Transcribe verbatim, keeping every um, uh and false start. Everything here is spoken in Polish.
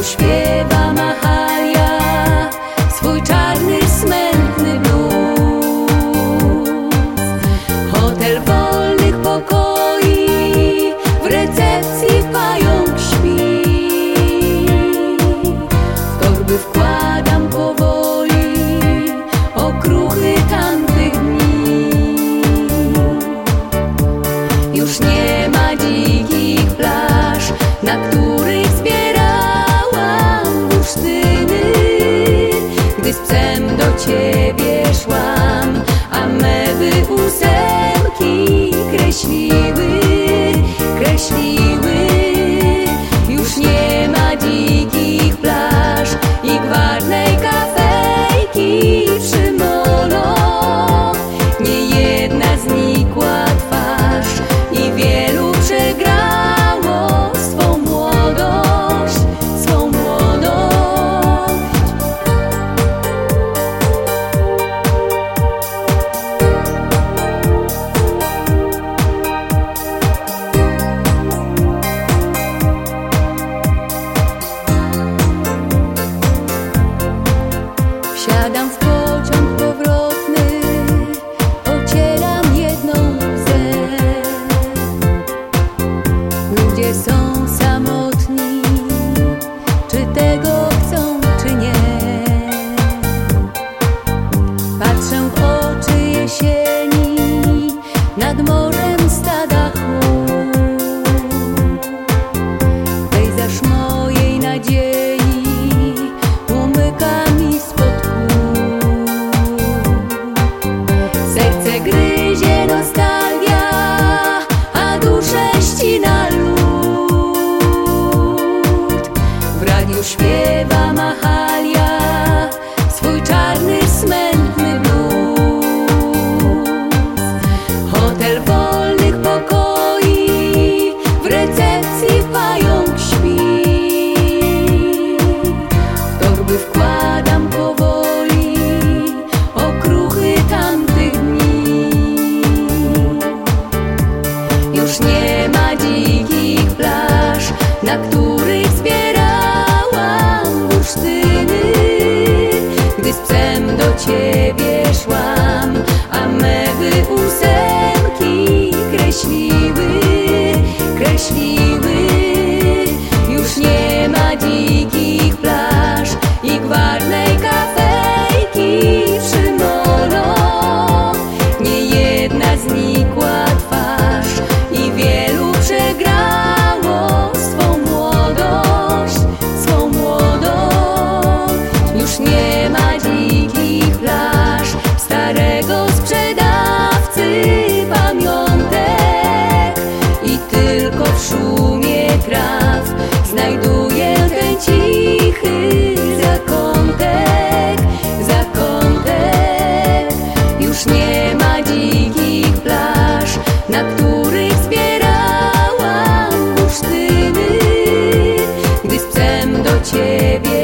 radiu śpiewa Mahalia swój czarny, smętny blues. Hotel wolnych pokoi, w recepcji pająk śpi. W torby wkładam powoli okruchy tamtych dni. Już nie ma dzikich plaż, na których zbierałam bursztyny. Gdy z psem do ciebie szłam, a mewy ósemki kreśliły, kreśliły. Już nie ma dzikich plaż i gwarnej kafejki przy molo. Nie jedna znikła twarz i wielu przegrało swą młodość, swą młodość. Wsiadam w pociąg powrotny, ocieram jedną łzę. Ludzie są samotni, czy tego chcą, czy nie. Patrzę w oczy jesieni, nad morzem stada chmur. Pejzaż mojej nadziei umyka mi spod kół. Serce gryzie nostalgia, a duszę ścina lód. W radiu śpiewa Mahalia swój czarny, smętny blues. Hotel wolnych pokoi, w recepcji pająk śpi. W torby wkładam powoli okruchy tamtych dni. Już nie ma dzikich plaż, na których zbierałam bursztyny. Gdy z psem do ciebie szłam, a mewy ósemki kreśliły, kreśliły. Już nie ma dzikich plaż i gwarnej kafejki przy molo. Nie jedna znikła twarz i wielu przegrało swą młodość, swą młodość. Już nie ma dzikich plaż, starego sprzedawcy pamiątek. I tylko w szumie traw znajduję ten cichy zakątek, zakątek. Już nie ma dzikich plaż, na których zbierałam bursztyny. Gdy z psem do ciebie